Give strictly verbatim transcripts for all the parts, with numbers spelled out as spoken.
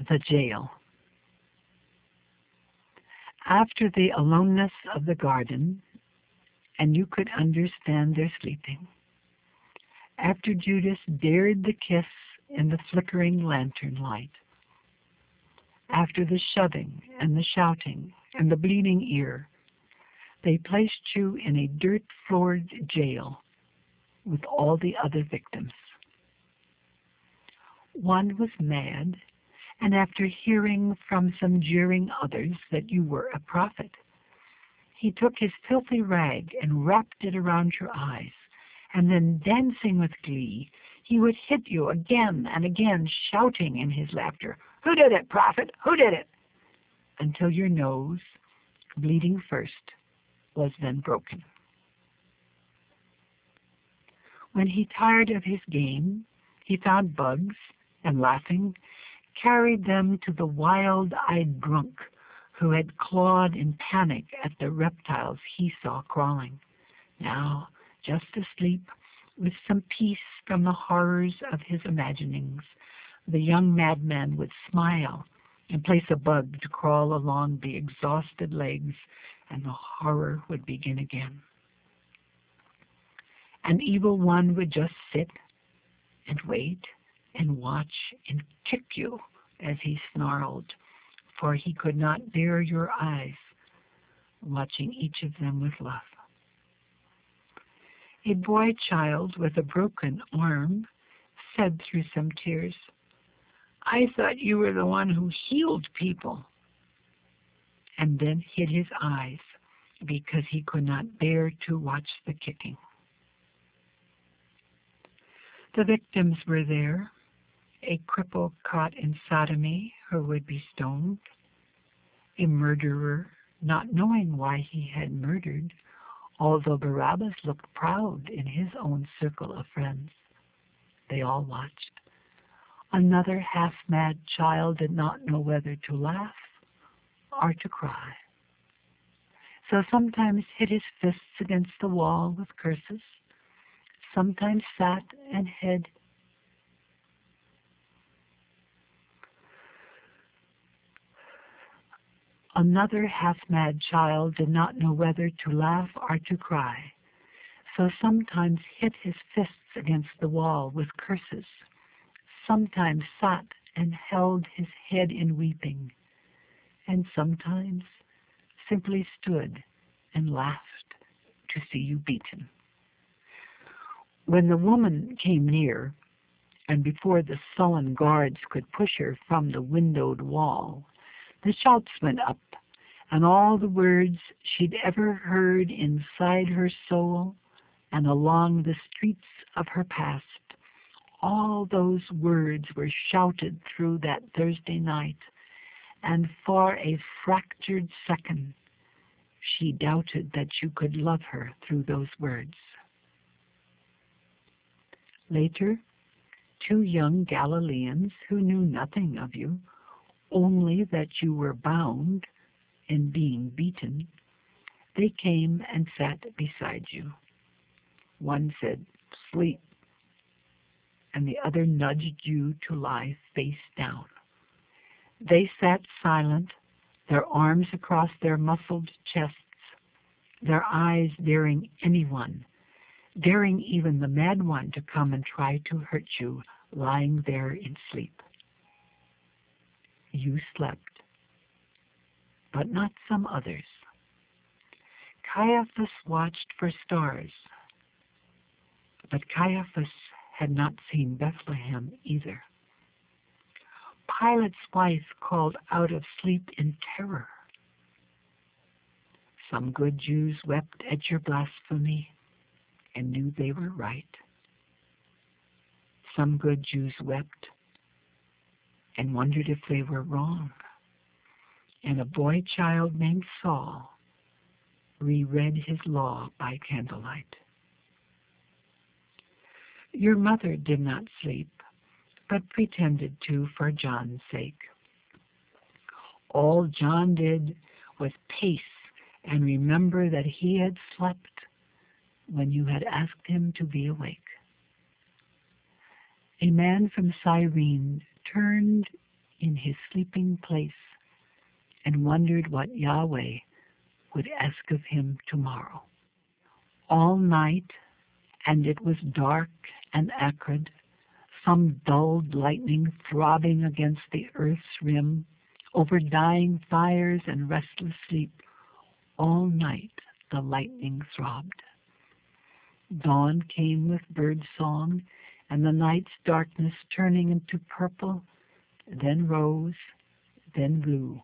The jail. After the aloneness of the garden, and you could understand their sleeping, after Judas dared the kiss in the flickering lantern light, after the shoving and the shouting and the bleeding ear, they placed you in a dirt-floored jail with all the other victims. One was mad, and after hearing from some jeering others that you were a prophet, he took his filthy rag and wrapped it around your eyes, and then, dancing with glee, he would hit you again and again, shouting in his laughter, "Who did it, prophet? Who did it?" until your nose, bleeding first, was then broken. When he tired of his game, he found bugs, and laughing, carried them to the wild-eyed drunk who had clawed in panic at the reptiles he saw crawling. Now, just asleep, with some peace from the horrors of his imaginings, the young madman would smile and place a bug to crawl along the exhausted legs, and the horror would begin again. An evil one would just sit and wait and watch and kick you as he snarled, for he could not bear your eyes, watching each of them with love. A boy child with a broken arm said through some tears, "I thought you were the one who healed people," and then hid his eyes because he could not bear to watch the kicking. The victims were there, a cripple caught in sodomy who would be stoned, a murderer not knowing why he had murdered, although Barabbas looked proud in his own circle of friends. They all watched. Another half-mad child did not know whether to laugh or to cry, so sometimes hit his fists against the wall with curses, sometimes sat and hid. Another half-mad child did not know whether to laugh or to cry, so sometimes hit his fists against the wall with curses, sometimes sat and held his head in weeping, and sometimes simply stood and laughed to see you beaten. When the woman came near, and before the sullen guards could push her from the windowed wall, the shouts went up, and all the words she'd ever heard inside her soul and along the streets of her past, all those words were shouted through that Thursday night, and for a fractured second, she doubted that you could love her through those words. Later, two young Galileans who knew nothing of you, only that you were bound and being beaten, they came and sat beside you. One said, "Sleep," and the other nudged you to lie face down. They sat silent, their arms across their muscled chests, their eyes daring anyone, daring even the mad one to come and try to hurt you lying there in sleep. You slept, but not some others. Caiaphas watched for stars, but Caiaphas had not seen Bethlehem either. Pilate's wife called out of sleep in terror. Some good Jews wept at your blasphemy and knew they were right. Some good Jews wept and wondered if they were wrong. And a boy child named Saul reread his law by candlelight. Your mother did not sleep, but pretended to for John's sake. All John did was pace and remember that he had slept when you had asked him to be awake. A man from Cyrene turned in his sleeping place and wondered what Yahweh would ask of him tomorrow. All night, and it was dark and acrid, some dulled lightning throbbing against the earth's rim, over dying fires and restless sleep. All night the lightning throbbed. Dawn came with bird song, and the night's darkness turning into purple, then rose, then blue.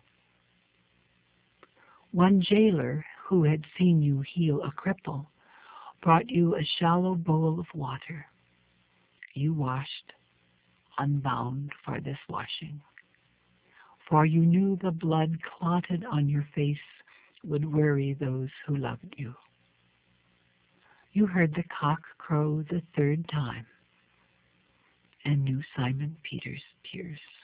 One jailer who had seen you heal a cripple brought you a shallow bowl of water. You washed, unbound for this washing, for you knew the blood clotted on your face would worry those who loved you. You heard the cock crow the third time and knew Simon Peter's tears.